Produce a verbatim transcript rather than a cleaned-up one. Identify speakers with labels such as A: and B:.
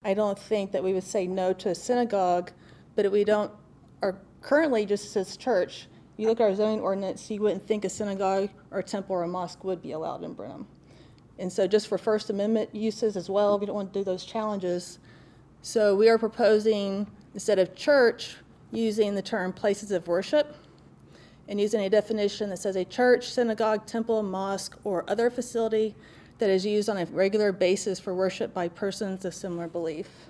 A: I don't think that we would say no to a synagogue, but we don't, or currently just says church. You look at our zoning ordinance, you wouldn't think a synagogue or a temple or a mosque would be allowed in Brenham. And so just for First Amendment uses as well, we don't want to do those challenges. So we are proposing, instead of church, using the term places of worship and using a definition that says a church, synagogue, temple, mosque, or other facility that is used on a regular basis for worship by persons of similar belief.